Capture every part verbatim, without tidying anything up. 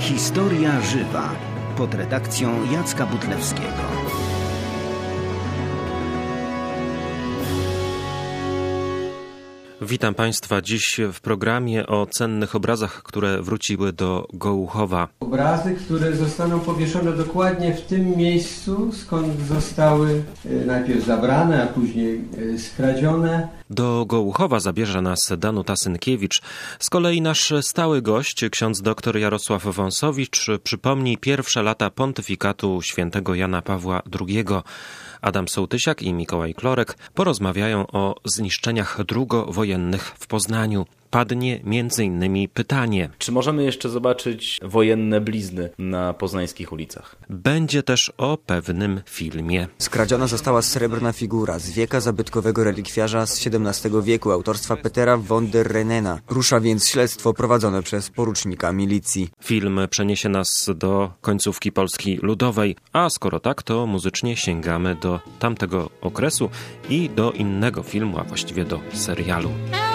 Historia żywa pod redakcją Jacka Butlewskiego. Witam Państwa dziś w programie o cennych obrazach, które wróciły do Gołuchowa. Obrazy, które zostaną powieszone dokładnie w tym miejscu, skąd zostały najpierw zabrane, a później skradzione. Do Gołuchowa zabierze nas Danuta Synkiewicz. Z kolei nasz stały gość, ksiądz dr Jarosław Wąsowicz, przypomni pierwsze lata pontyfikatu świętego Jana Pawła drugiego. Adam Sołtysiak i Mikołaj Klorek porozmawiają o zniszczeniach drugowojennych w Poznaniu. Padnie między innymi pytanie: czy możemy jeszcze zobaczyć wojenne blizny na poznańskich ulicach? Będzie też o pewnym filmie. Skradziona została srebrna figura z wieka zabytkowego relikwiarza z siedemnastego wieku autorstwa Petera von der Renena. Rusza więc śledztwo prowadzone przez porucznika milicji. Film przeniesie nas do końcówki Polski Ludowej, a skoro tak, to muzycznie sięgamy do tamtego okresu i do innego filmu, a właściwie do serialu.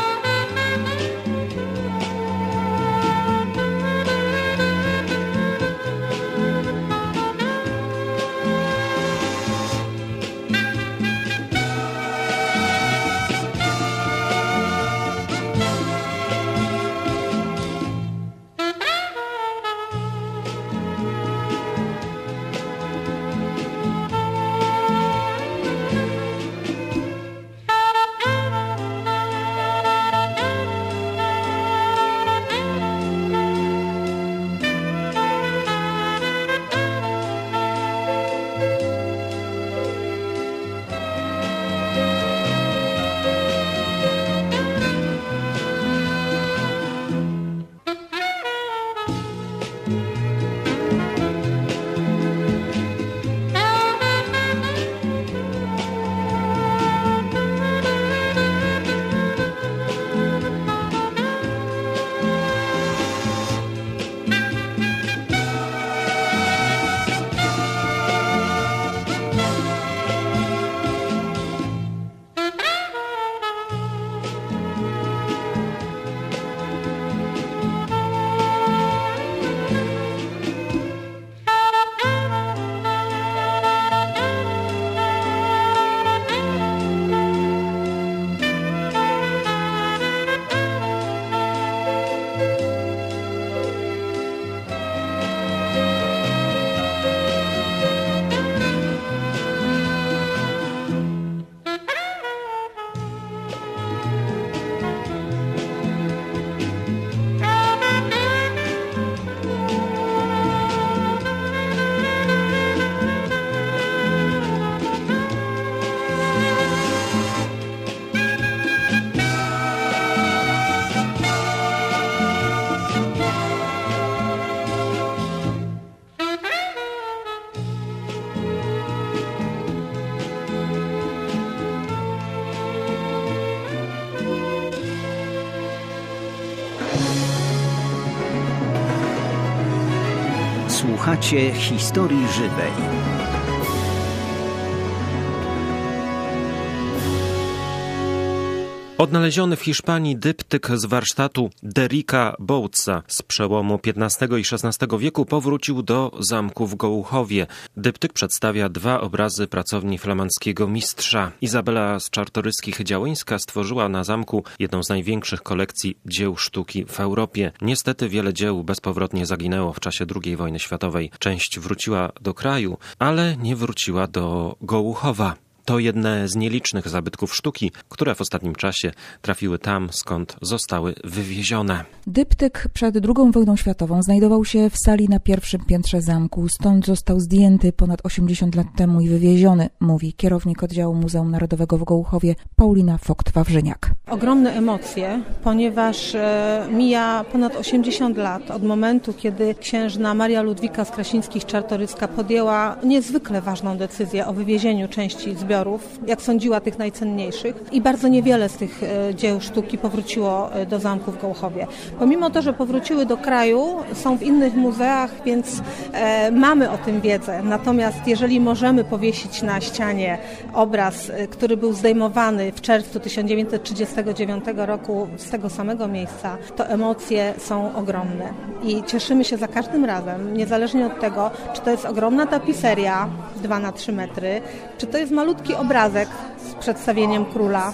Słuchacie Historii Żywej. Odnaleziony w Hiszpanii dyptyk z warsztatu Derricka Bouza z przełomu piętnastego i szesnastego wieku powrócił do zamku w Gołuchowie. Dyptyk przedstawia dwa obrazy pracowni flamandzkiego mistrza. Izabela z Czartoryskich-Działyńska stworzyła na zamku jedną z największych kolekcji dzieł sztuki w Europie. Niestety wiele dzieł bezpowrotnie zaginęło w czasie drugiej wojny światowej. Część wróciła do kraju, ale nie wróciła do Gołuchowa. To jedne z nielicznych zabytków sztuki, które w ostatnim czasie trafiły tam, skąd zostały wywiezione. Dyptyk przed drugą wojną światową znajdował się w sali na pierwszym piętrze zamku. Stąd został zdjęty ponad osiemdziesiąt lat temu i wywieziony, mówi kierownik oddziału Muzeum Narodowego w Gołuchowie Paulina Fogt-Wawrzyniak. Ogromne emocje, ponieważ e, mija ponad osiemdziesiąt lat od momentu, kiedy księżna Maria Ludwika z Krasińskich-Czartoryska podjęła niezwykle ważną decyzję o wywiezieniu części zbiorów zbiorów, jak sądziła, tych najcenniejszych i bardzo niewiele z tych dzieł sztuki powróciło do zamku w Gołuchowie. Pomimo to, że powróciły do kraju, są w innych muzeach, więc e, mamy o tym wiedzę. Natomiast jeżeli możemy powiesić na ścianie obraz, który był zdejmowany w czerwcu tysiąc dziewięćset trzydziestego dziewiątego roku z tego samego miejsca, to emocje są ogromne. I cieszymy się za każdym razem, niezależnie od tego, czy to jest ogromna tapiseria dwa na trzy metry, czy to jest malutki obrazek z przedstawieniem króla,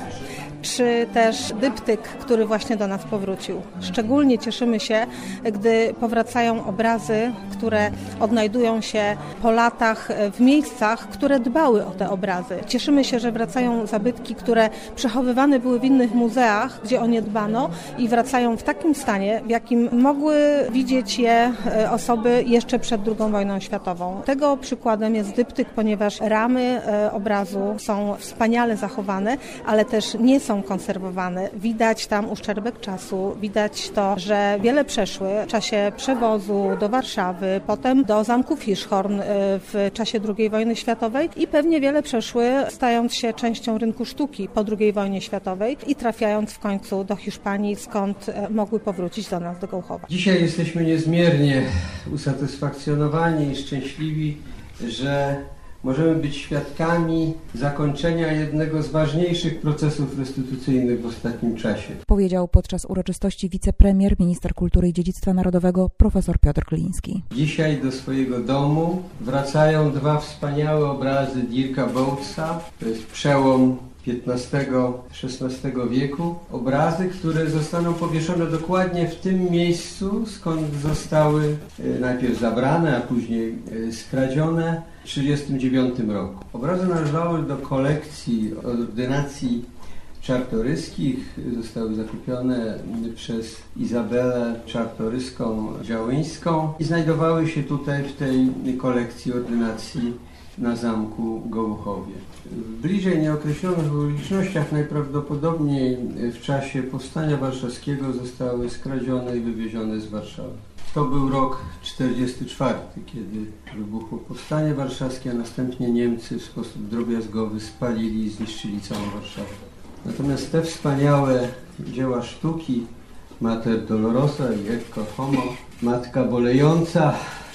czy też dyptyk, który właśnie do nas powrócił. Szczególnie cieszymy się, gdy powracają obrazy, które odnajdują się po latach w miejscach, które dbały o te obrazy. Cieszymy się, że wracają zabytki, które przechowywane były w innych muzeach, gdzie o nie dbano i wracają w takim stanie, w jakim mogły widzieć je osoby jeszcze przed drugą wojną światową. Tego przykładem jest dyptyk, ponieważ ramy obrazu są wspaniale zachowane, ale też nie są konserwowane. Widać tam uszczerbek czasu, widać to, że wiele przeszły w czasie przewozu do Warszawy, potem do zamku Fischhorn w czasie drugiej wojny światowej i pewnie wiele przeszły, stając się częścią rynku sztuki po drugiej wojnie światowej i trafiając w końcu do Hiszpanii, skąd mogły powrócić do nas, do Gołuchowa. Dzisiaj jesteśmy niezmiernie usatysfakcjonowani i szczęśliwi, że możemy być świadkami zakończenia jednego z ważniejszych procesów restytucyjnych w ostatnim czasie. Powiedział podczas uroczystości wicepremier, minister kultury i dziedzictwa narodowego profesor Piotr Kliński. Dzisiaj do swojego domu wracają dwa wspaniałe obrazy Dirka Bołtza. To jest przełom piętnastego szesnastego wieku. Obrazy, które zostaną powieszone dokładnie w tym miejscu, skąd zostały najpierw zabrane, a później skradzione w tysiąc dziewięćset trzydziestym dziewiątym roku. Obrazy należały do kolekcji ordynacji czartoryskich. Zostały zakupione przez Izabelę Czartoryską-Działyńską i znajdowały się tutaj w tej kolekcji ordynacji na zamku Gołuchowie. W bliżej nieokreślonych okolicznościach najprawdopodobniej w czasie powstania warszawskiego zostały skradzione i wywiezione z Warszawy. To był rok czterdziesty czwarty, kiedy wybuchło powstanie warszawskie, a następnie Niemcy w sposób drobiazgowy spalili i zniszczyli całą Warszawę. Natomiast te wspaniałe dzieła sztuki, Mater Dolorosa i Ecce Homo, Matka Bolejąca,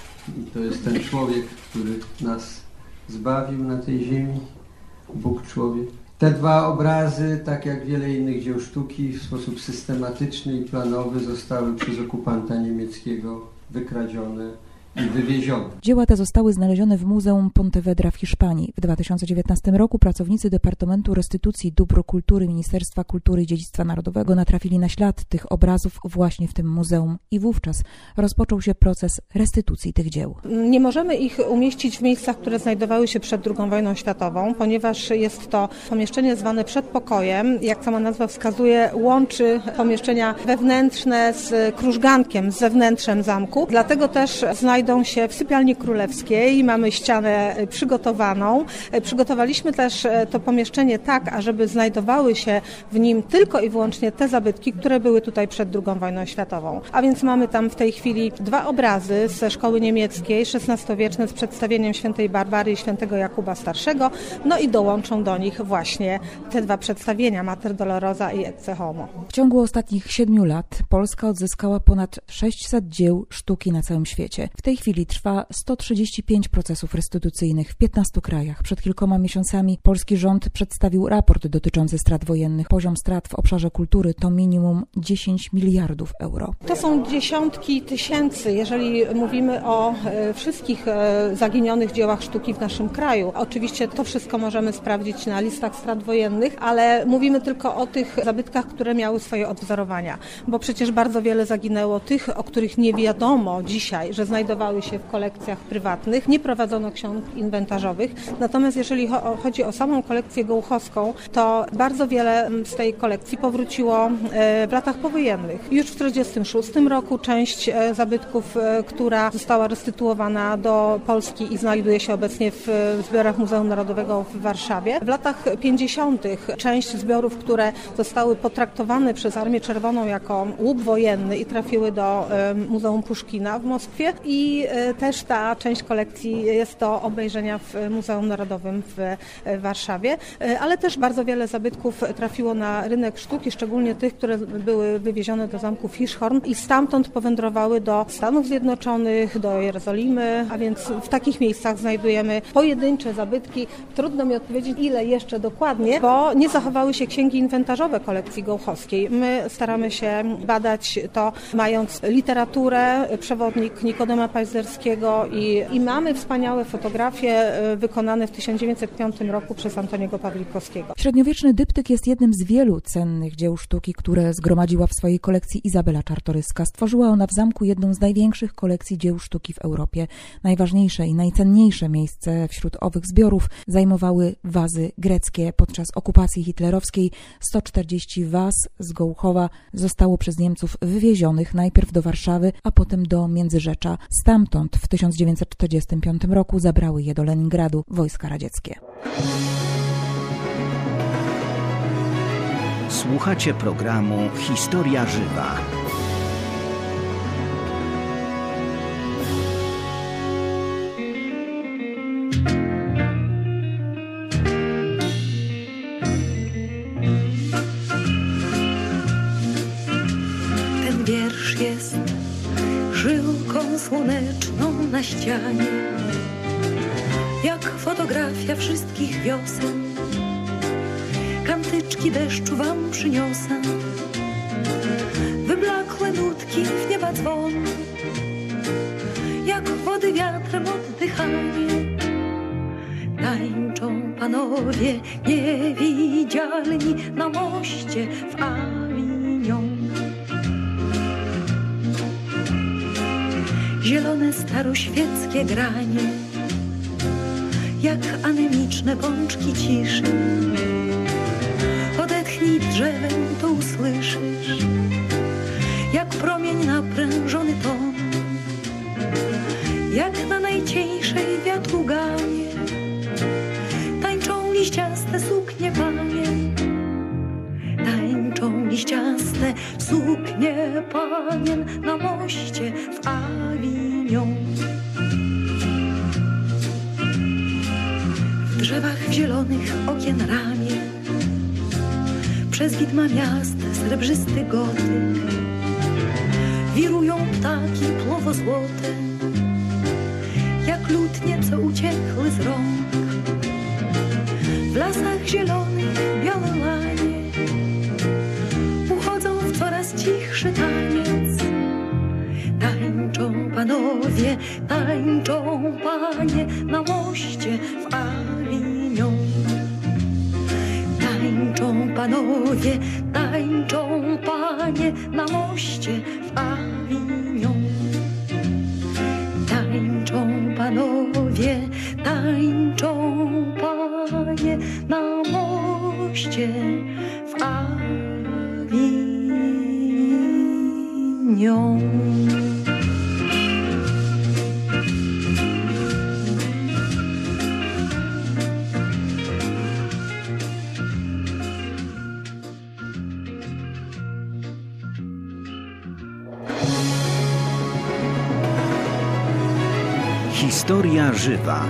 i to jest ten człowiek, który nas zbawił na tej ziemi, Bóg człowiek. Te dwa obrazy, tak jak wiele innych dzieł sztuki, w sposób systematyczny i planowy zostały przez okupanta niemieckiego wykradzione i wywiezione. Dzieła te zostały znalezione w Muzeum Pontevedra w Hiszpanii. W dwa tysiące dziewiętnastym roku pracownicy Departamentu Restytucji Dóbr Kultury Ministerstwa Kultury i Dziedzictwa Narodowego natrafili na ślad tych obrazów właśnie w tym muzeum i wówczas rozpoczął się proces restytucji tych dzieł. Nie możemy ich umieścić w miejscach, które znajdowały się przed drugą wojną światową, ponieważ jest to pomieszczenie zwane przedpokojem. Jak sama nazwa wskazuje, łączy pomieszczenia wewnętrzne z krużgankiem, z zewnętrzem zamku. Dlatego też znajdą się w sypialni królewskiej. Mamy ścianę przygotowaną. Przygotowaliśmy też to pomieszczenie tak, ażeby znajdowały się w nim tylko i wyłącznie te zabytki, które były tutaj przed drugą wojną światową. A więc mamy tam w tej chwili dwa obrazy ze szkoły niemieckiej, szesnastowieczne z przedstawieniem świętej Barbary i świętego Jakuba Starszego, no i dołączą do nich właśnie te dwa przedstawienia, Mater Dolorosa i Ecce Homo. W ciągu ostatnich siedmiu lat Polska odzyskała ponad sześćset dzieł sztuki na całym świecie. W tej chwili trwa sto trzydzieści pięć procesów restytucyjnych w piętnastu krajach. Przed kilkoma miesiącami polski rząd przedstawił raport dotyczący strat wojennych. Poziom strat w obszarze kultury to minimum dziesięć miliardów euro. To są dziesiątki tysięcy, jeżeli mówimy o e, wszystkich e, zaginionych dziełach sztuki w naszym kraju. Oczywiście to wszystko możemy sprawdzić na listach strat wojennych, ale mówimy tylko o tych zabytkach, które miały swoje odwzorowania, bo przecież bardzo wiele zaginęło tych, o których nie wiadomo dzisiaj, że znajdowały się w kolekcjach prywatnych, nie prowadzono ksiąg inwentarzowych. Natomiast jeżeli chodzi o samą kolekcję gołuchowską, to bardzo wiele z tej kolekcji powróciło w latach powojennych. Już w tysiąc dziewięćset czterdziestym szóstym roku część zabytków, która została restytuowana do Polski i znajduje się obecnie w zbiorach Muzeum Narodowego w Warszawie. W latach pięćdziesiątych część zbiorów, które zostały potraktowane przez Armię Czerwoną jako łup wojenny i trafiły do Muzeum Puszkina w Moskwie i i też ta część kolekcji jest do obejrzenia w Muzeum Narodowym w Warszawie, ale też bardzo wiele zabytków trafiło na rynek sztuki, szczególnie tych, które były wywiezione do zamku Fischhorn i stamtąd powędrowały do Stanów Zjednoczonych, do Jerozolimy, a więc w takich miejscach znajdujemy pojedyncze zabytki. Trudno mi odpowiedzieć, ile jeszcze dokładnie, bo nie zachowały się księgi inwentarzowe kolekcji gołchowskiej. My staramy się badać to, mając literaturę, przewodnik Nikodema Pajzerskiego i, i mamy wspaniałe fotografie wykonane w tysiąc dziewięćset piątym roku przez Antoniego Pawlikowskiego. Średniowieczny dyptyk jest jednym z wielu cennych dzieł sztuki, które zgromadziła w swojej kolekcji Izabela Czartoryska. Stworzyła ona w zamku jedną z największych kolekcji dzieł sztuki w Europie. Najważniejsze i najcenniejsze miejsce wśród owych zbiorów zajmowały wazy greckie. Podczas okupacji hitlerowskiej sto czterdzieści waz z Gołuchowa zostało przez Niemców wywiezionych najpierw do Warszawy, a potem do Międzyrzecza. Stamtąd w tysiąc dziewięćset czterdziestym piątym roku zabrały je do Leningradu wojska radzieckie. Słuchacie programu Historia Żywa. Ten wiersz jest żyłką słoneczną na ścianie, jak fotografia wszystkich wiosen. Kantyczki deszczu wam przyniosę, wyblakłe nutki w nieba dzwon, jak wody wiatrem oddychanie. Tańczą panowie niewidzialni na moście w Avignon. Zielone staroświeckie granie, jak anemiczne pączki ciszy. Odetchnij drzewem, to usłyszysz, jak promień naprężony ton, jak na najcieńszej wiatru gamie. Tańczą liściaste suknie panie, tańczą liściaste suknie panien na moście w Avignon. W drzewach zielonych okien ramię, przez widma miast srebrzysty gotyk, wirują ptaki płowo-złote, jak lutnie, co uciekły z rąk. W lasach zielonych białe łanie uchodzą w coraz cichszy taniec. Tańczą panowie, tańczą panie na moście w Avignon. Tańczą panowie, tańczą panie na moście w Avignon. Tańczą panowie, tańczą panie na moście w Avignon. Historia żywa.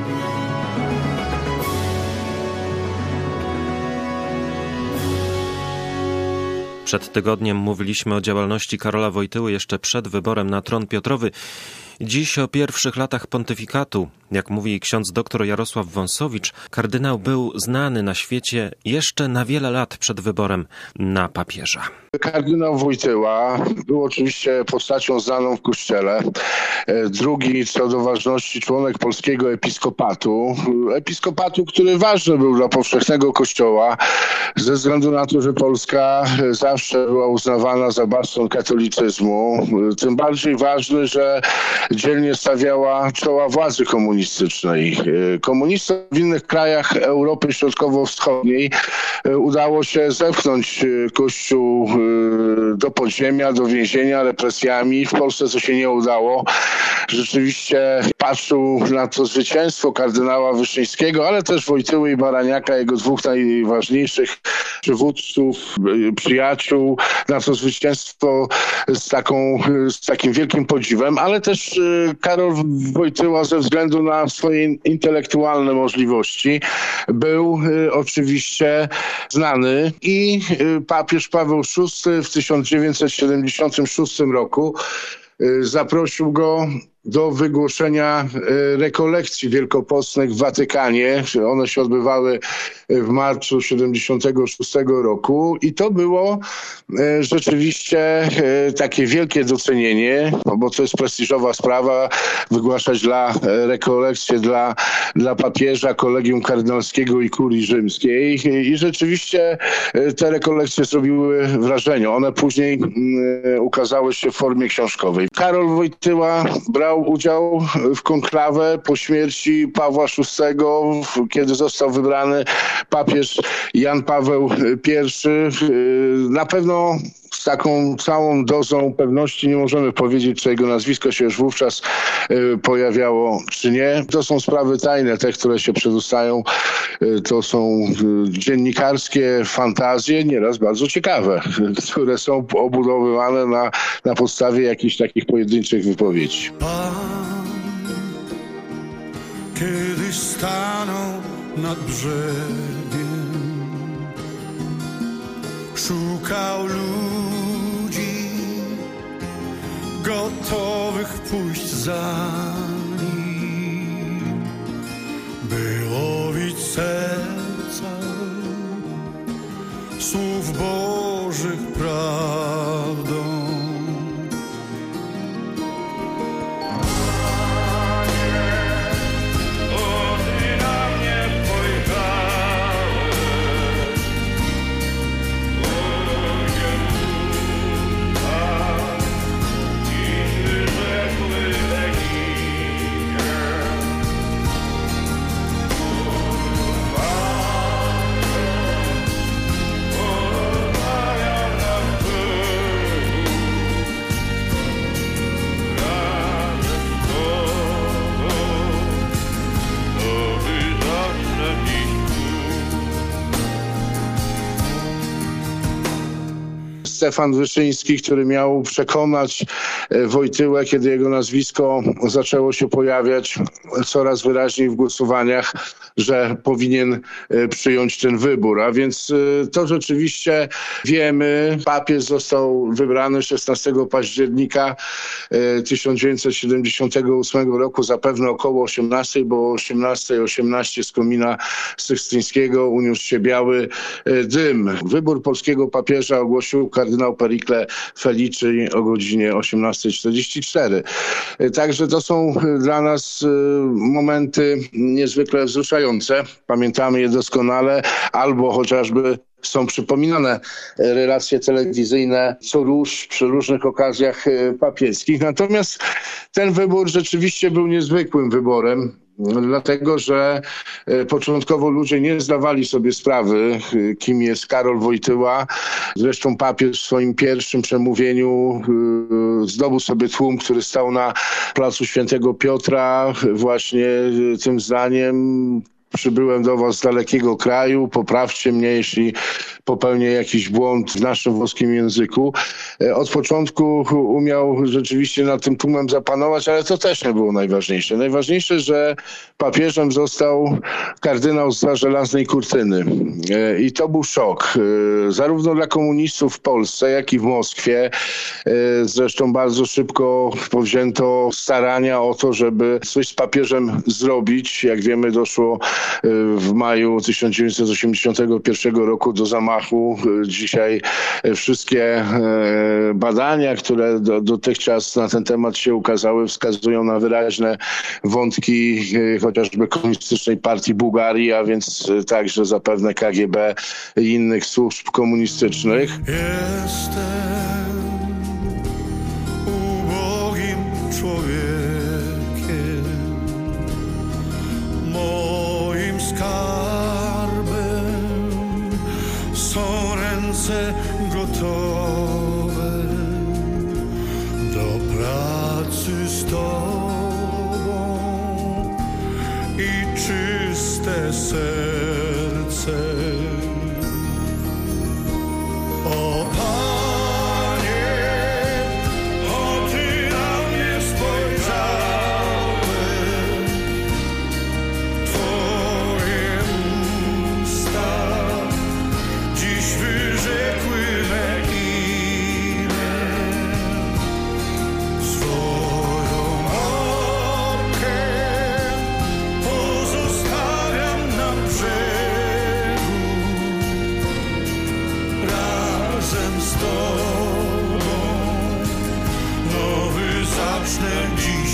Przed tygodniem mówiliśmy o działalności Karola Wojtyły jeszcze przed wyborem na tron Piotrowy. Dziś o pierwszych latach pontyfikatu. Jak mówi ksiądz doktor Jarosław Wąsowicz, kardynał był znany na świecie jeszcze na wiele lat przed wyborem na papieża. Kardynał Wojtyła był oczywiście postacią znaną w Kościele. Drugi co do ważności członek polskiego episkopatu. Episkopatu, który ważny był dla powszechnego Kościoła ze względu na to, że Polska zawsze była uznawana za bastion katolicyzmu. Tym bardziej ważny, że dzielnie stawiała czoła władzy komunistycznej. Komunistom w innych krajach Europy Środkowo-Wschodniej udało się zepchnąć Kościół do podziemia, do więzienia represjami. W Polsce to się nie udało. Rzeczywiście patrzył na to zwycięstwo kardynała Wyszyńskiego, ale też Wojtyły i Baraniaka, jego dwóch najważniejszych przywódców, przyjaciół, na to zwycięstwo z, taką, z takim wielkim podziwem, ale też Karol Wojtyła ze względu na swoje intelektualne możliwości był oczywiście znany i papież Paweł szósty w tysiąc dziewięćset siedemdziesiątym szóstym roku zaprosił go do wygłoszenia rekolekcji wielkopostnych w Watykanie. One się odbywały w marcu siedemdziesiątego szóstego roku i to było rzeczywiście takie wielkie docenienie, bo to jest prestiżowa sprawa wygłaszać dla rekolekcje dla, dla papieża, kolegium kardynalskiego i kurii rzymskiej i rzeczywiście te rekolekcje zrobiły wrażenie. One później ukazały się w formie książkowej. Karol Wojtyła brał udział w konklawę po śmierci Pawła szóstego, kiedy został wybrany papież Jan Paweł pierwszy. Na pewno z taką całą dozą pewności nie możemy powiedzieć, czy jego nazwisko się już wówczas pojawiało, czy nie. To są sprawy tajne, te, które się przedostają. To są dziennikarskie fantazje, nieraz bardzo ciekawe, które są obudowywane na, na podstawie jakichś takich pojedynczych wypowiedzi. Pan kiedyś stanął nad brzegiem, szukał ludzi gotowych pójść za nim, by łowić serca słów Bożych prawdą. Stefan Wyszyński, który miał przekonać Wojtyłę, kiedy jego nazwisko zaczęło się pojawiać coraz wyraźniej w głosowaniach, że powinien przyjąć ten wybór. A więc to rzeczywiście wiemy. Papież został wybrany szesnastego października tysiąc dziewięćset siedemdziesiątego ósmego roku, zapewne około osiemnastej, bo o osiemnastej osiemnaście z komina sykstyńskiego uniósł się biały dym. Wybór polskiego papieża ogłosił kardynał Pericle Felici o godzinie osiemnastej czterdzieści cztery. Także to są dla nas momenty niezwykle wzruszające. Pamiętamy je doskonale, albo chociażby są przypominane relacje telewizyjne co róż przy różnych okazjach papieskich. Natomiast ten wybór rzeczywiście był niezwykłym wyborem, dlatego że początkowo ludzie nie zdawali sobie sprawy, kim jest Karol Wojtyła. Zresztą papież w swoim pierwszym przemówieniu zdobył sobie tłum, który stał na placu Świętego Piotra właśnie tym zdaniem: przybyłem do was z dalekiego kraju, poprawcie mnie, jeśli popełnię jakiś błąd w naszym włoskim języku. Od początku umiał rzeczywiście nad tym tłumem zapanować, ale to też nie było najważniejsze. Najważniejsze, że papieżem został kardynał zza żelaznej kurtyny. I to był szok. Zarówno dla komunistów w Polsce, jak i w Moskwie. Zresztą bardzo szybko powzięto starania o to, żeby coś z papieżem zrobić. Jak wiemy, doszło w maju tysiąc dziewięćset osiemdziesiątego pierwszego roku do zamachu. Dzisiaj wszystkie badania, które do, dotychczas na ten temat się ukazały, wskazują na wyraźne wątki chociażby komunistycznej partii Bułgarii, a więc także zapewne K G B i innych służb komunistycznych. Jestem ubogim człowiekiem, moim skarbem są ręce gotowe do pracy z Tobą i czyste serce. O Panie, o Ty na mnie spojrzałeś. zacznę dziś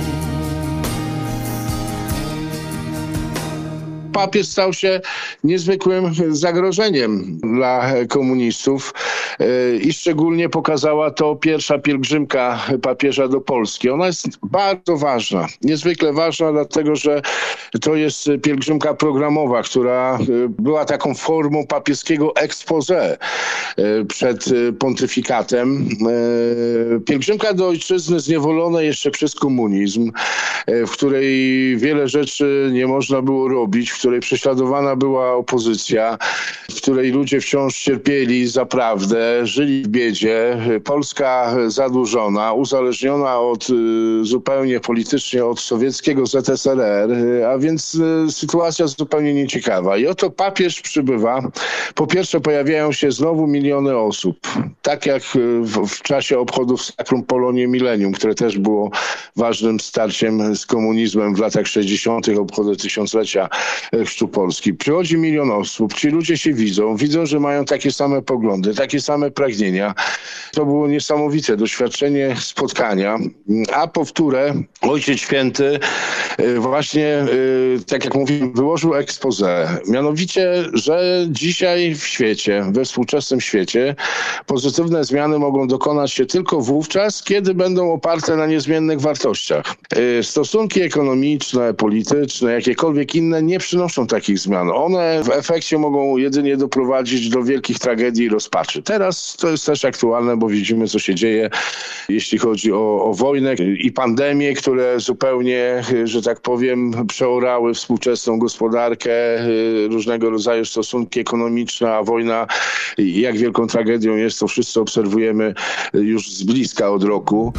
papież stał się niezwykłym zagrożeniem dla komunistów i szczególnie pokazała to pierwsza pielgrzymka papieża do Polski. Ona jest bardzo ważna, niezwykle ważna, dlatego że to jest pielgrzymka programowa, która była taką formą papieskiego exposé przed pontyfikatem. Pielgrzymka do ojczyzny zniewolona jeszcze przez komunizm, w której wiele rzeczy nie można było robić, w której prześladowana była opozycja, w której ludzie wciąż cierpieli za prawdę, żyli w biedzie. Polska zadłużona, uzależniona od, zupełnie politycznie od sowieckiego Z S R R, a więc sytuacja zupełnie nieciekawa. I oto papież przybywa. Po pierwsze pojawiają się znowu miliony osób, tak jak w, w czasie obchodów Sacrum Polonie Millennium, które też było ważnym starciem z komunizmem w latach sześćdziesiątych, obchody tysiąclecia chrztu Polski. Przychodzi milion osób, ci ludzie się widzą, widzą, że mają takie same poglądy, takie same pragnienia. To było niesamowite doświadczenie spotkania, a powtórę Ojciec Święty właśnie, tak jak mówiłem, wyłożył exposé. Mianowicie, że dzisiaj w świecie, we współczesnym świecie, pozytywne zmiany mogą dokonać się tylko wówczas, kiedy będą oparte na niezmiennych wartościach. Stosunki ekonomiczne, polityczne, jakiekolwiek inne nie przynoszą takich zmian. One w efekcie mogą jedynie doprowadzić do wielkich tragedii i rozpaczy. Teraz to jest też aktualne, bo widzimy, co się dzieje, jeśli chodzi o, o wojnę i pandemię, które zupełnie, że tak powiem, przeorały współczesną gospodarkę, różnego rodzaju stosunki ekonomiczne, a wojna, jak wielką tragedią jest, to wszyscy obserwujemy już z bliska od roku.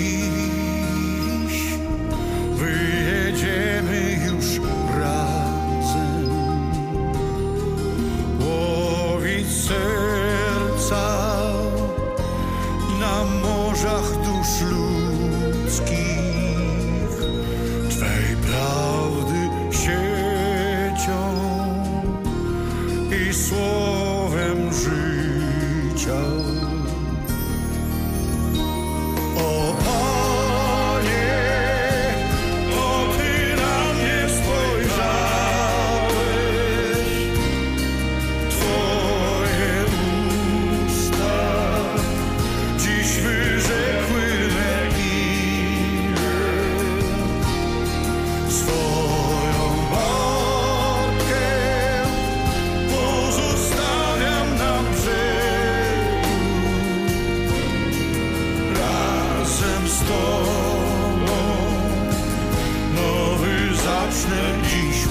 słowem życia. O Panie, o Ty na mnie spojrzałeś, Twoje usta dziś wyrzekły legirę swoją matkę. Pozostawiam na brzegu razem z Tobą, nowy zacznę dziś.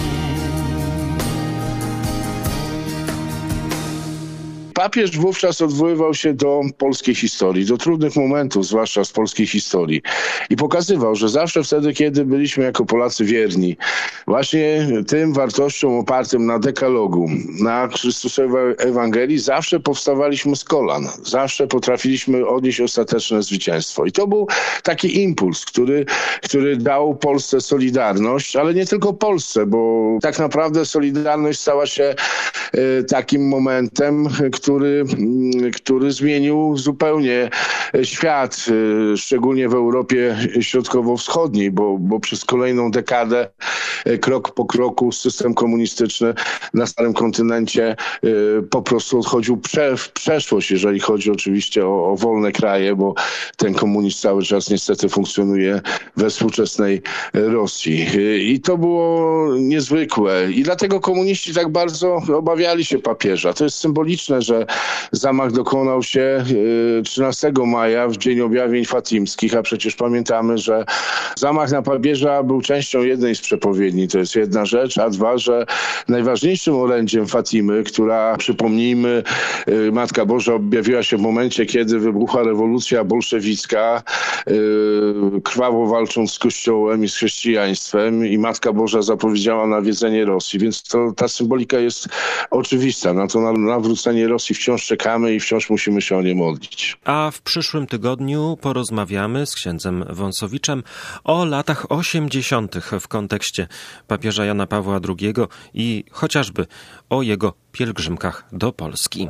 Papież wówczas odwoływał się do polskiej historii, do trudnych momentów, zwłaszcza z polskiej historii. I pokazywał, że zawsze wtedy, kiedy byliśmy jako Polacy wierni właśnie tym wartościom opartym na dekalogu, na Chrystusowej Ewangelii, zawsze powstawaliśmy z kolan. Zawsze potrafiliśmy odnieść ostateczne zwycięstwo. I to był taki impuls, który, który dał Polsce solidarność, ale nie tylko Polsce, bo tak naprawdę solidarność stała się e, takim momentem, który, który zmienił zupełnie świat, szczególnie w Europie Środkowo-Wschodniej, bo, bo przez kolejną dekadę, krok po kroku, system komunistyczny na starym kontynencie po prostu odchodził prze, w przeszłość, jeżeli chodzi oczywiście o, o wolne kraje, bo ten komunizm cały czas niestety funkcjonuje we współczesnej Rosji. I to było niezwykłe. I dlatego komuniści tak bardzo obawiali się papieża. To jest symboliczne, że zamach dokonał się trzynastego maja, w Dzień Objawień Fatimskich, a przecież pamiętamy, że zamach na papieża był częścią jednej z przepowiedni. To jest jedna rzecz, a dwa, że najważniejszym orędziem Fatimy, która, przypomnijmy, Matka Boża objawiła się w momencie, kiedy wybuchła rewolucja bolszewicka, krwawo walcząc z Kościołem i z chrześcijaństwem, i Matka Boża zapowiedziała nawiedzenie Rosji, więc to, ta symbolika jest oczywista. Na to nawrócenie Rosji wciąż czekamy i wciąż musimy się o nie modlić. A w przyszłym tygodniu porozmawiamy z księdzem Wąsowiczem o latach osiemdziesiątych w kontekście papieża Jana Pawła drugiego i chociażby o jego pielgrzymkach do Polski.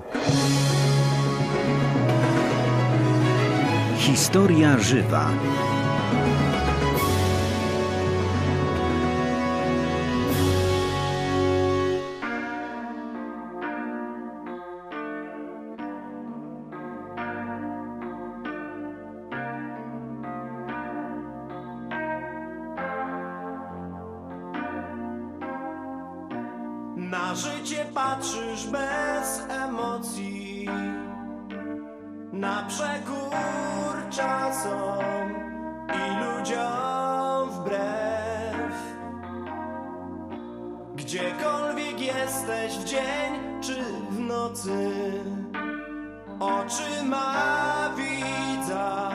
Historia żywa. Na życie patrzysz bez emocji, na przekór czasom i ludziom wbrew. Gdziekolwiek jesteś, w dzień czy w nocy, oczyma widza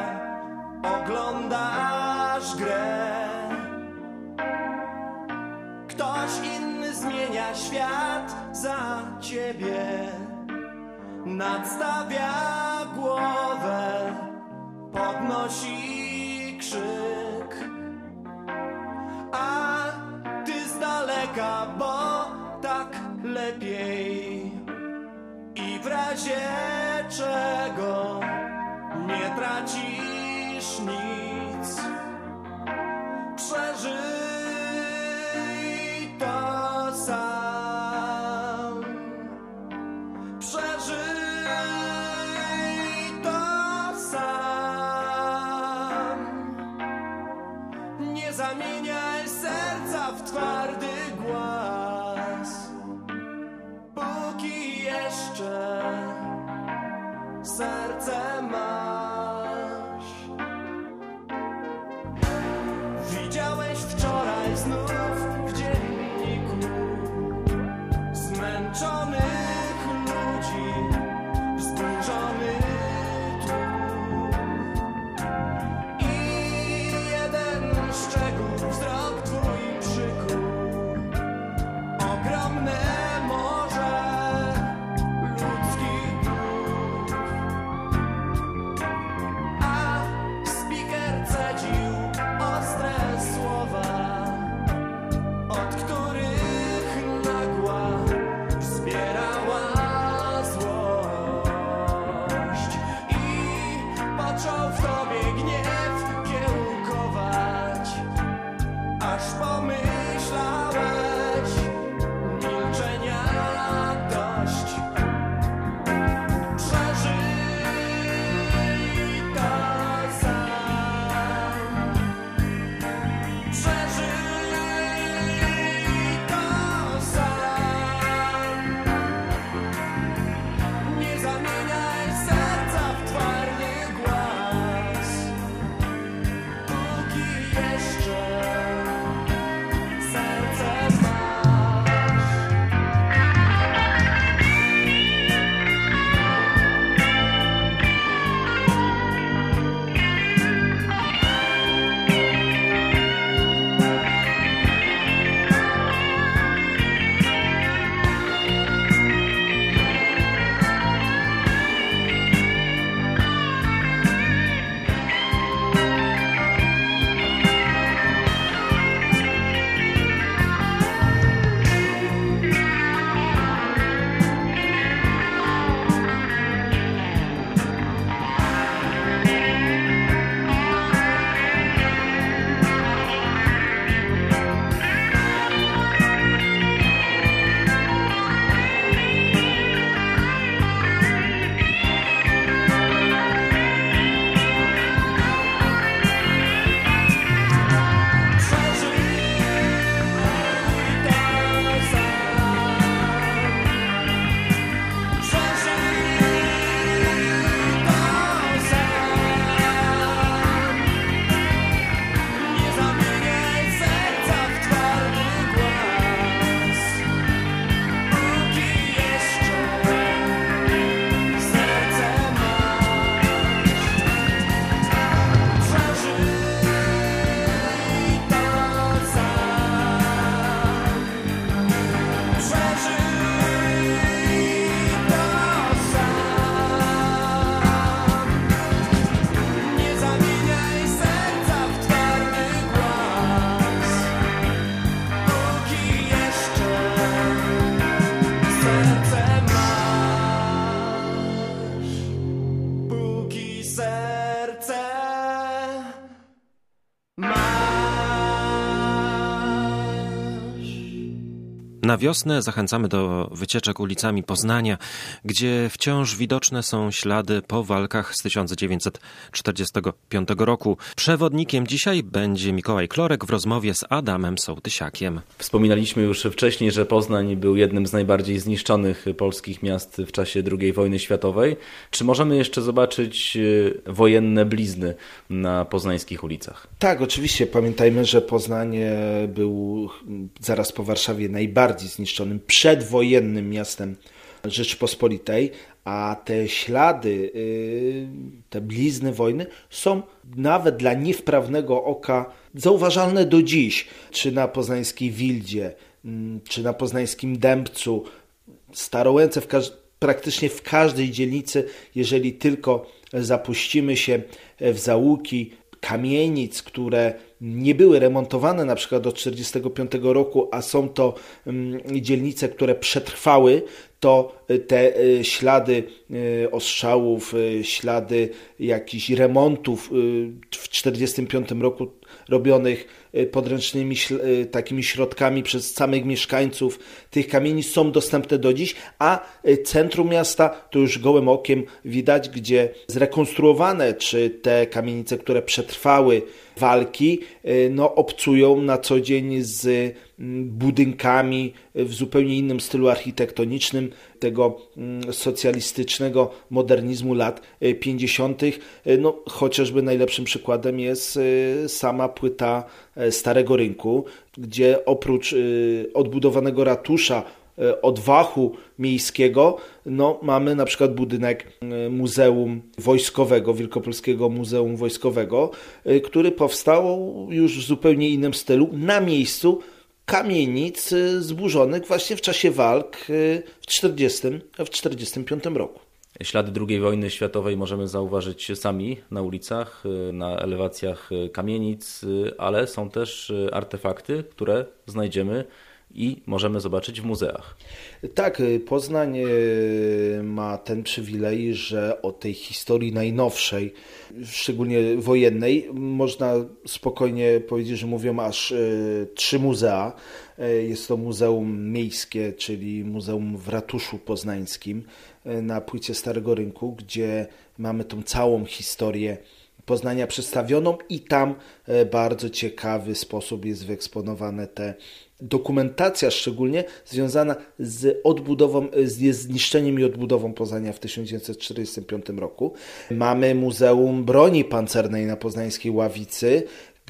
oglądasz grę. Ktoś inny zmienia świat za ciebie, nadstawia głowę, podnosi krzyk, a ty z daleka, bo tak lepiej. I w razie czego nie tracisz nic, przeżyj to sam. Przeżyj to sam. Nie zamieniaj serca w twardy głaz, póki jeszcze serce masz. Widziałeś wczoraj znów w dzienniku zmęczonych ludzi, wzburzony tłum. I jeden szczegół wzrok twój przykuł, ogromne morze ludzkich głów. A speaker cedził ostre słowa, Na wiosnę zachęcamy do wycieczek ulicami Poznania, gdzie wciąż widoczne są ślady po walkach z tysiąc dziewięćset czterdziestego piątego roku. Przewodnikiem dzisiaj będzie Mikołaj Klorek w rozmowie z Adamem Sołtysiakiem. Wspominaliśmy już wcześniej, że Poznań był jednym z najbardziej zniszczonych polskich miast w czasie drugiej wojny światowej. Czy możemy jeszcze zobaczyć wojenne blizny na poznańskich ulicach? Tak, oczywiście. Pamiętajmy, że Poznań był zaraz po Warszawie najbardziej zniszczonym przedwojennym miastem Rzeczypospolitej, a te ślady, te blizny wojny są nawet dla niewprawnego oka zauważalne do dziś. Czy na poznańskiej Wildzie, czy na poznańskim Dębcu, Starołęce, w każ- praktycznie w każdej dzielnicy, jeżeli tylko zapuścimy się w zaułki kamienic, które nie były remontowane na przykład do tysiąc dziewięćset czterdziestego piątego roku, a są to dzielnice, które przetrwały, to te ślady ostrzałów, ślady jakichś remontów w tysiąc dziewięćset czterdziestym piątym roku robionych podręcznymi takimi środkami przez samych mieszkańców tych kamienic są dostępne do dziś, a centrum miasta to już gołym okiem widać, gdzie zrekonstruowane, czy te kamienice, które przetrwały walki, no obcują na co dzień z budynkami w zupełnie innym stylu architektonicznym tego socjalistycznego modernizmu lat pięćdziesiątych. No, chociażby najlepszym przykładem jest sama płyta Starego Rynku, gdzie oprócz odbudowanego ratusza, odwachu miejskiego, no, mamy na przykład budynek Muzeum Wojskowego, Wielkopolskiego Muzeum Wojskowego, który powstał już w zupełnie innym stylu, na miejscu kamienic zburzonych właśnie w czasie walk w czterdziestym, w czterdziestym piątym roku. Ślady drugiej wojny światowej możemy zauważyć sami na ulicach, na elewacjach kamienic, ale są też artefakty, które znajdziemy i możemy zobaczyć w muzeach. Tak, Poznań ma ten przywilej, że o tej historii najnowszej, szczególnie wojennej, można spokojnie powiedzieć, że mówią aż trzy muzea. Jest to Muzeum Miejskie, czyli Muzeum w Ratuszu Poznańskim na płycie Starego Rynku, gdzie mamy tą całą historię Poznania przedstawioną i tam bardzo ciekawy sposób jest wyeksponowane te dokumentacja szczególnie związana z odbudową, z zniszczeniem i odbudową Poznania w tysiąc dziewięćset czterdziestym piątym roku. Mamy Muzeum Broni Pancernej na poznańskiej Ławicy,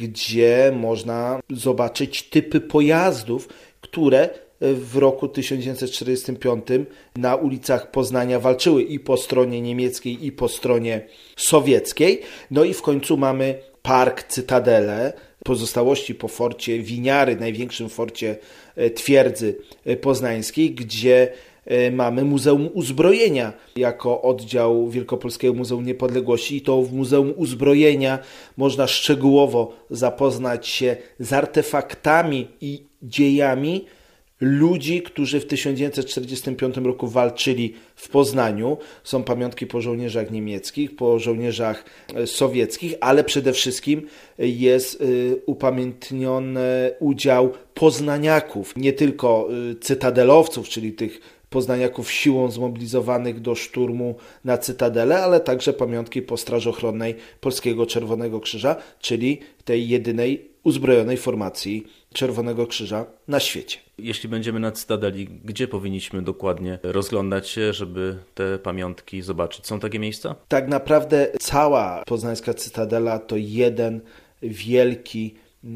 gdzie można zobaczyć typy pojazdów, które w roku tysiąc dziewięćset czterdziestym piątym na ulicach Poznania walczyły i po stronie niemieckiej, i po stronie sowieckiej. No i w końcu mamy Park Cytadele, pozostałości po forcie Winiary, największym forcie twierdzy poznańskiej, gdzie mamy Muzeum Uzbrojenia jako oddział Wielkopolskiego Muzeum Niepodległości i to w Muzeum Uzbrojenia można szczegółowo zapoznać się z artefaktami i dziejami ludzi, którzy w tysiąc dziewięćset czterdziestym piątym roku walczyli w Poznaniu. Są pamiątki po żołnierzach niemieckich, po żołnierzach sowieckich, ale przede wszystkim jest upamiętniony udział poznaniaków, nie tylko cytadelowców, czyli tych poznaniaków siłą zmobilizowanych do szturmu na Cytadelę, ale także pamiątki po Straży Ochronnej Polskiego Czerwonego Krzyża, czyli tej jedynej uzbrojonej formacji Czerwonego Krzyża na świecie. Jeśli będziemy na Cytadeli, gdzie powinniśmy dokładnie rozglądać się, żeby te pamiątki zobaczyć? Są takie miejsca? Tak naprawdę cała poznańska Cytadela to jeden wielki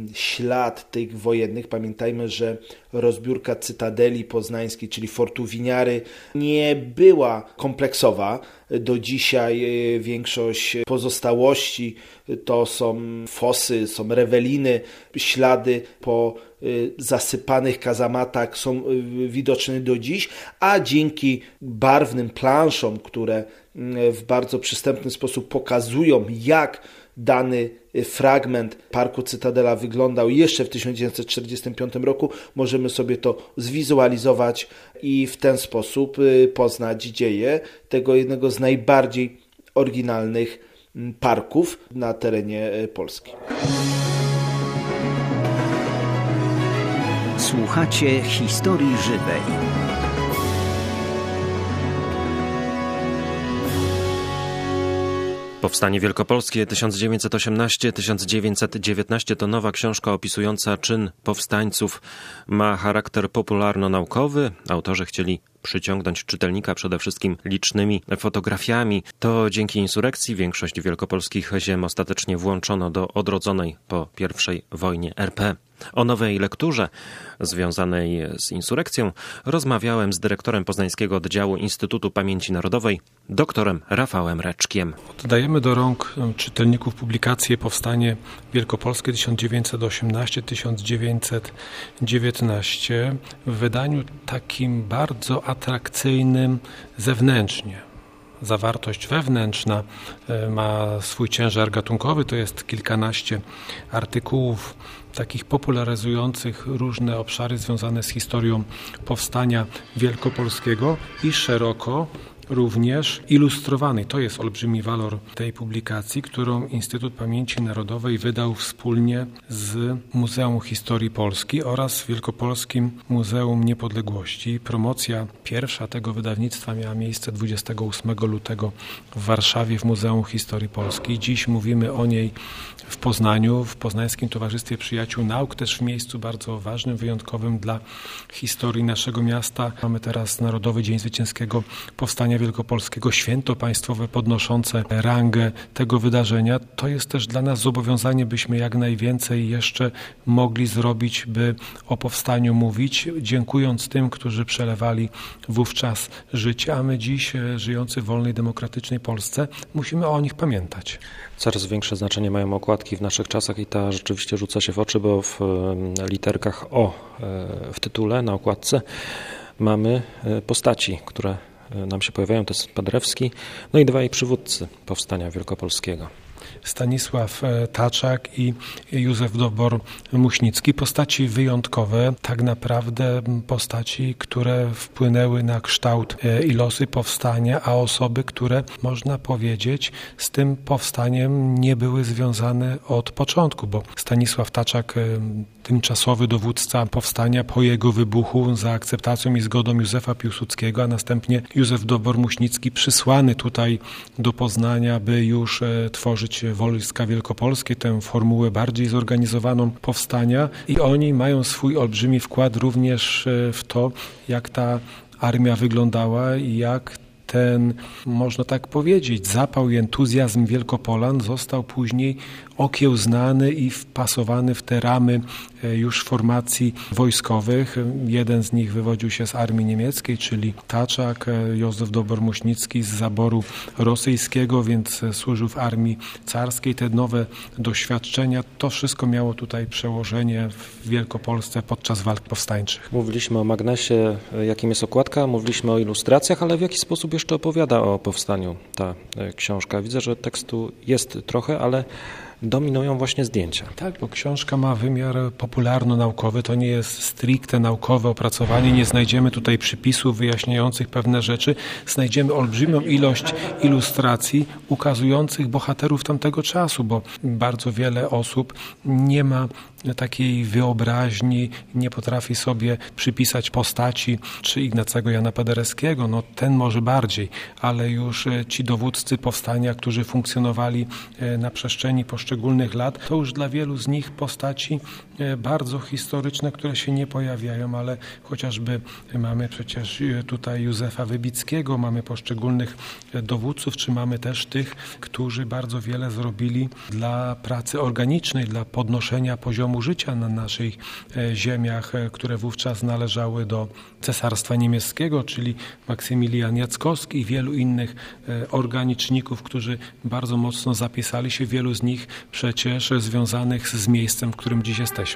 ślad tych wojennych. Pamiętajmy, że rozbiórka Cytadeli Poznańskiej, czyli Fortu Winiary, nie była kompleksowa. Do dzisiaj większość pozostałości to są fosy, są reweliny, ślady po zasypanych kazamatach są widoczne do dziś, a dzięki barwnym planszom, które w bardzo przystępny sposób pokazują, jak dany fragment Parku Cytadela wyglądał jeszcze w tysiąc dziewięćset czterdziestym piątym roku, możemy sobie to zwizualizować i w ten sposób poznać dzieje tego jednego z najbardziej oryginalnych parków na terenie Polski. Słuchacie historii żywej. Powstanie Wielkopolskie tysiąc dziewięćset osiemnaście do tysiąc dziewięćset dziewiętnaście to nowa książka opisująca czyn powstańców. Ma charakter popularno-naukowy. Autorzy chcieli przyciągnąć czytelnika przede wszystkim licznymi fotografiami. To dzięki insurekcji większość wielkopolskich ziem ostatecznie włączono do odrodzonej po pierwszej wojnie R P. O nowej lekturze związanej z insurekcją rozmawiałem z dyrektorem Poznańskiego Oddziału Instytutu Pamięci Narodowej, doktorem Rafałem Reczkiem. Oddajemy do rąk czytelników publikację Powstanie Wielkopolskie tysiąc dziewięćset osiemnaście do tysiąc dziewięćset dziewiętnaście w wydaniu takim bardzo atrakcyjnym zewnętrznie. Zawartość wewnętrzna ma swój ciężar gatunkowy, to jest kilkanaście artykułów takich popularyzujących różne obszary związane z historią powstania wielkopolskiego i szeroko również ilustrowany. To jest olbrzymi walor tej publikacji, którą Instytut Pamięci Narodowej wydał wspólnie z Muzeum Historii Polski oraz Wielkopolskim Muzeum Niepodległości. Promocja pierwsza tego wydawnictwa miała miejsce dwudziestego ósmego lutego w Warszawie w Muzeum Historii Polski. Dziś mówimy o niej w Poznaniu, w Poznańskim Towarzystwie Przyjaciół Nauk, też w miejscu bardzo ważnym, wyjątkowym dla historii naszego miasta. Mamy teraz Narodowy Dzień Zwycięskiego Powstania Wielkopolskiego, święto państwowe podnoszące rangę tego wydarzenia. To jest też dla nas zobowiązanie, byśmy jak najwięcej jeszcze mogli zrobić, by o powstaniu mówić, dziękując tym, którzy przelewali wówczas życie, a my dziś, żyjący w wolnej, demokratycznej Polsce, musimy o nich pamiętać. Coraz większe znaczenie mają okładki w naszych czasach i ta rzeczywiście rzuca się w oczy, bo w literkach O w tytule, na okładce mamy postaci, które nam się pojawiają. To jest Paderewski, no i dwaj przywódcy Powstania Wielkopolskiego. Stanisław Taczak i Józef Dobor-Muśnicki. Postaci wyjątkowe, tak naprawdę postaci, które wpłynęły na kształt i losy powstania, a osoby, które można powiedzieć z tym powstaniem nie były związane od początku, bo Stanisław Taczak, tymczasowy dowódca powstania po jego wybuchu za akceptacją i zgodą Józefa Piłsudskiego, a następnie Józef Dobor-Muśnicki przysłany tutaj do Poznania, by już tworzyć Wojska Wielkopolskie, tę formułę bardziej zorganizowaną powstania, i oni mają swój olbrzymi wkład również w to, jak ta armia wyglądała i jak ten, można tak powiedzieć, zapał i entuzjazm Wielkopolan został później okiełznany i wpasowany w te ramy już formacji wojskowych. Jeden z nich wywodził się z armii niemieckiej, czyli Taczak, Józef Dobor-Muśnicki z zaboru rosyjskiego, więc służył w armii carskiej. Te nowe doświadczenia, to wszystko miało tutaj przełożenie w Wielkopolsce podczas walk powstańczych. Mówiliśmy o magnesie, jakim jest okładka, mówiliśmy o ilustracjach, ale w jaki sposób jeszcze opowiada o powstaniu ta książka? Widzę, że tekstu jest trochę, ale dominują właśnie zdjęcia. Tak, bo książka ma wymiar popularno-naukowy, to nie jest stricte naukowe opracowanie, nie znajdziemy tutaj przypisów wyjaśniających pewne rzeczy, znajdziemy olbrzymią ilość ilustracji ukazujących bohaterów tamtego czasu, bo bardzo wiele osób nie ma takiej wyobraźni, nie potrafi sobie przypisać postaci czy Ignacego Jana Paderewskiego, no ten może bardziej, ale już ci dowódcy powstania, którzy funkcjonowali na przestrzeni poszczególnych lat, to już dla wielu z nich postaci bardzo historyczne, które się nie pojawiają, ale chociażby mamy przecież tutaj Józefa Wybickiego, mamy poszczególnych dowódców, czy mamy też tych, którzy bardzo wiele zrobili dla pracy organicznej, dla podnoszenia poziomu życia na naszych ziemiach, które wówczas należały do Cesarstwa Niemieckiego, czyli Maksymilian Jackowski i wielu innych organiczników, którzy bardzo mocno zapisali się, wielu z nich przecież związanych z miejscem, w którym dziś jesteśmy.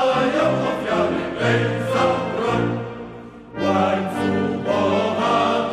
Łańcuch bohaterów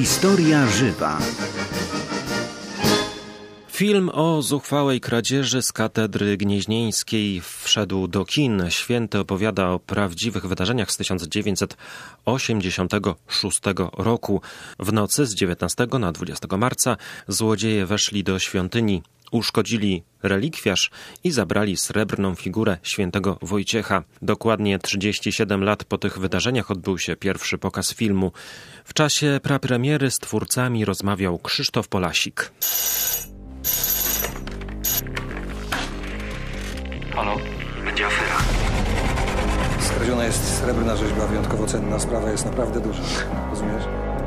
Historia żywa. Film o zuchwałej kradzieży z katedry gnieźnieńskiej wszedł do kin. Święty opowiada o prawdziwych wydarzeniach z tysiąc dziewięćset osiemdziesiątego szóstego roku. W nocy z dziewiętnastego na dwudziestego marca złodzieje weszli do świątyni, uszkodzili relikwiarz i zabrali srebrną figurę świętego Wojciecha. Dokładnie trzydzieści siedem lat po tych wydarzeniach odbył się pierwszy pokaz filmu. W czasie prapremiery z twórcami rozmawiał Krzysztof Polasik. Halo? Będzie afera. Skradziona jest srebrna rzeźba, wyjątkowo cenna. Sprawa jest naprawdę duża. Rozumiesz?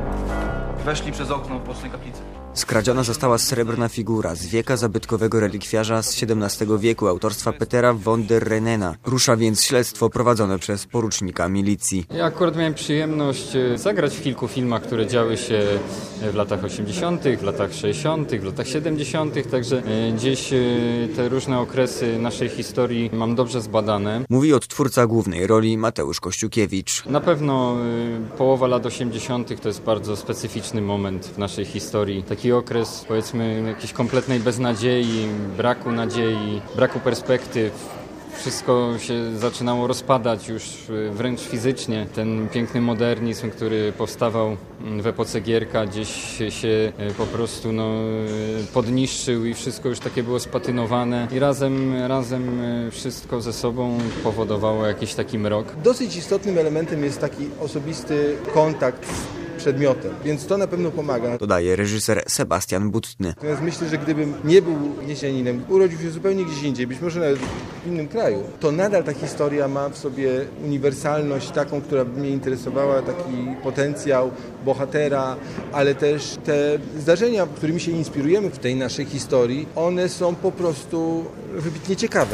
Weszli przez okno w bocznej kaplicy. Skradziona została srebrna figura z wieka zabytkowego relikwiarza z siedemnastego wieku autorstwa Petera von der Renena. Rusza więc śledztwo prowadzone przez porucznika milicji. Ja akurat miałem przyjemność zagrać w kilku filmach, które działy się w latach osiemdziesiątych, w latach sześćdziesiątych, w latach siedemdziesiątych, także gdzieś te różne okresy naszej historii mam dobrze zbadane. Mówi odtwórca głównej roli Mateusz Kościukiewicz. Na pewno połowa lat osiemdziesiątych to jest bardzo specyficzny moment w naszej historii. Taki okres, powiedzmy, jakiejś kompletnej beznadziei, braku nadziei, braku perspektyw. Wszystko się zaczynało rozpadać już wręcz fizycznie. Ten piękny modernizm, który powstawał w epoce Gierka, gdzieś się po prostu no, podniszczył i wszystko już takie było spatynowane. I razem, razem wszystko ze sobą powodowało jakiś taki mrok. Dosyć istotnym elementem jest taki osobisty kontakt z przedmiotem, więc to na pewno pomaga. Dodaje reżyser Sebastian Butny. Natomiast myślę, że gdybym nie był gnieźnianinem, urodził się zupełnie gdzieś indziej, być może nawet w innym kraju, to nadal ta historia ma w sobie uniwersalność taką, która by mnie interesowała, taki potencjał bohatera, ale też te zdarzenia, którymi się inspirujemy w tej naszej historii, one są po prostu wybitnie ciekawe.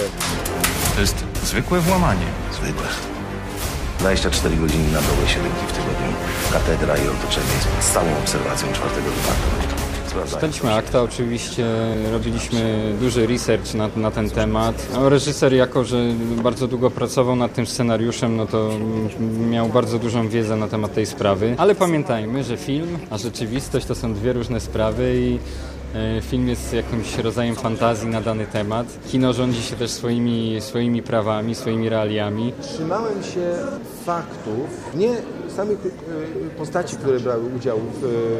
To jest zwykłe włamanie. Zwykłe. dwadzieścia cztery godziny na dołe, siedem dni w tygodniu. Katedra i otoczenie z całą obserwacją czwartego departamentu. Czytaliśmy akta, oczywiście robiliśmy duży research na, na ten temat. No, reżyser, jako że bardzo długo pracował nad tym scenariuszem, no to miał bardzo dużą wiedzę na temat tej sprawy. Ale pamiętajmy, że film a rzeczywistość to są dwie różne sprawy i film jest jakimś rodzajem fantazji na dany temat. Kino rządzi się też swoimi, swoimi prawami, swoimi realiami. Trzymałem się faktów, nie samych postaci, które brały udział w,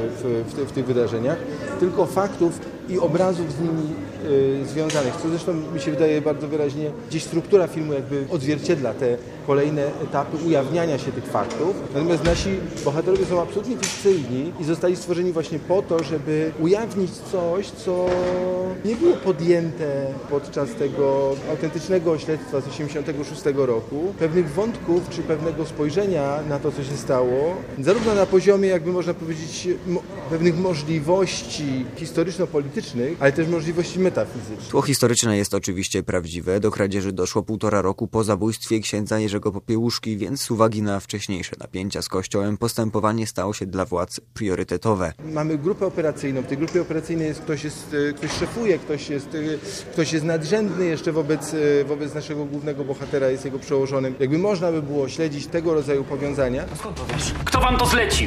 w, w, w tych wydarzeniach, tylko faktów i obrazów z nimi y, związanych, co zresztą mi się wydaje bardzo wyraźnie, gdzieś struktura filmu jakby odzwierciedla te kolejne etapy ujawniania się tych faktów. Natomiast nasi bohaterowie są absolutnie fikcyjni i zostali stworzeni właśnie po to, żeby ujawnić coś, co nie było podjęte podczas tego autentycznego śledztwa z osiemdziesiątego szóstego roku. Pewnych wątków czy pewnego spojrzenia na to, co się stało, zarówno na poziomie, jakby można powiedzieć, mo- pewnych możliwości historyczno-politycznych, ale też możliwości metafizycznych. Tło historyczne jest oczywiście prawdziwe. Do kradzieży doszło półtora roku po zabójstwie księdza Jerzego Popiełuszki, więc z uwagi na wcześniejsze napięcia z Kościołem postępowanie stało się dla władz priorytetowe. Mamy grupę operacyjną. W tej grupie operacyjnej jest ktoś, jest, ktoś szefuje, ktoś jest, ktoś jest nadrzędny jeszcze wobec, wobec naszego głównego bohatera, jest jego przełożonym. Jakby można by było śledzić tego rodzaju powiązania. A skąd to wiesz? Kto wam to zlecił?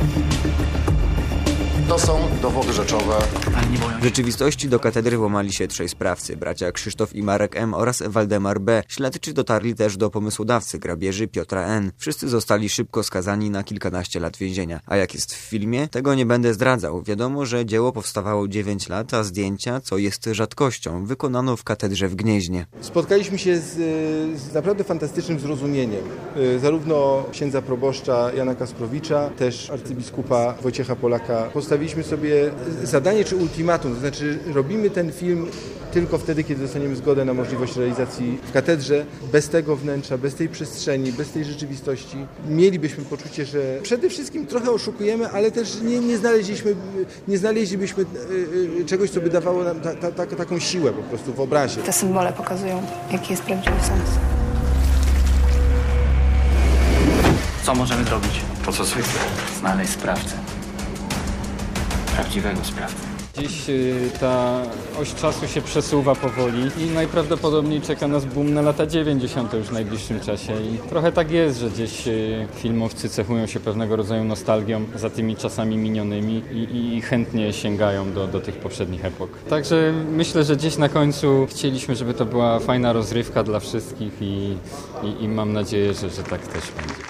To są dowody rzeczowe. W rzeczywistości do katedry włamali się trzej sprawcy, bracia Krzysztof i Marek M. oraz Waldemar B. Śledczy dotarli też do pomysłodawcy grabieży Piotra N. Wszyscy zostali szybko skazani na kilkanaście lat więzienia. A jak jest w filmie? Tego nie będę zdradzał. Wiadomo, że dzieło powstawało dziewięć lat, a zdjęcia, co jest rzadkością, wykonano w katedrze w Gnieźnie. Spotkaliśmy się z, z naprawdę fantastycznym zrozumieniem. Zarówno księdza proboszcza Jana Kasprowicza, też arcybiskupa Wojciecha Polaka. Postawiliśmy sobie zadanie czy ultimatum, to znaczy robimy ten film tylko wtedy, kiedy dostaniemy zgodę na możliwość realizacji w katedrze. Bez tego wnętrza, bez tej przestrzeni, bez tej rzeczywistości mielibyśmy poczucie, że przede wszystkim trochę oszukujemy, ale też nie, nie, znaleźliśmy, nie znaleźlibyśmy czegoś, co by dawało nam ta, ta, ta, taką siłę po prostu w obrazie. Te symbole pokazują, jaki jest prawdziwy sens. Co możemy zrobić? To co zwykle. Znaleźć sprawcę. Prawdziwego sprawcę. Dziś ta oś czasu się przesuwa powoli i najprawdopodobniej czeka nas boom na lata dziewięćdziesiąte już w najbliższym czasie. I trochę tak jest, że gdzieś filmowcy cechują się pewnego rodzaju nostalgią za tymi czasami minionymi i, i chętnie sięgają do, do tych poprzednich epok. Także myślę, że gdzieś na końcu chcieliśmy, żeby to była fajna rozrywka dla wszystkich i, i, i mam nadzieję, że, że tak też będzie.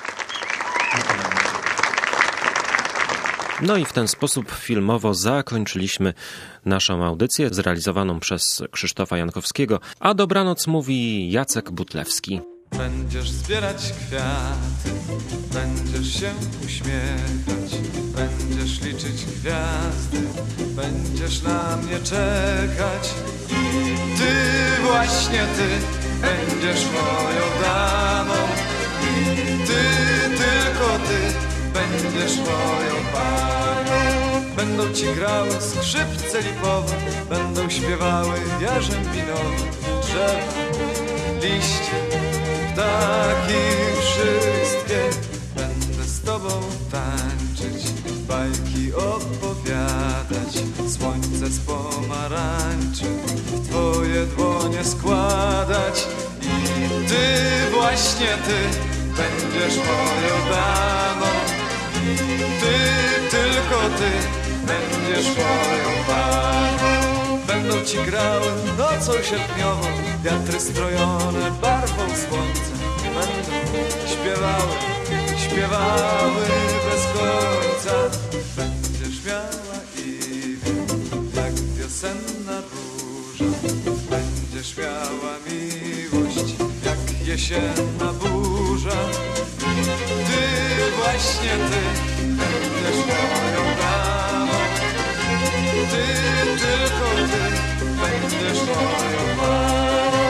No i w ten sposób filmowo zakończyliśmy naszą audycję zrealizowaną przez Krzysztofa Jankowskiego, a dobranoc mówi Jacek Butlewski. Będziesz zbierać kwiaty, będziesz się uśmiechać, będziesz liczyć gwiazdy, będziesz na mnie czekać. Ty, właśnie ty, będziesz moją damą. Ty, tylko ty, będziesz moją panią. Będą ci grały skrzypce lipowe, będą śpiewały jarzębinowe, drzewa, liście, ptaki wszystkie. Będę z tobą tańczyć, bajki opowiadać, słońce z pomarańczy w twoje dłonie składać. I ty, właśnie ty, będziesz moją damą. Ty, tylko ty, będziesz moją panią. Będą ci grały nocą sierpniową wiatry strojone barwą słońca. Będą śpiewały, śpiewały bez końca. Będziesz miała imię jak wiosenna burza. Będziesz miała miłość jak jesienna burza. Ty, właśnie ty, będziesz moją damą. Ty, tylko ty, będziesz moją panią.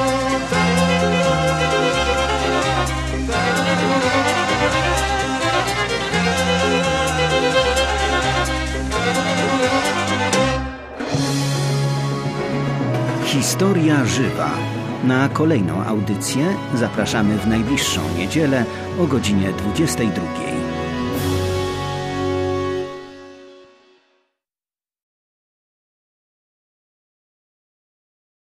Historia żywa. Na kolejną audycję zapraszamy w najbliższą niedzielę o godzinie dwudziestej drugiej.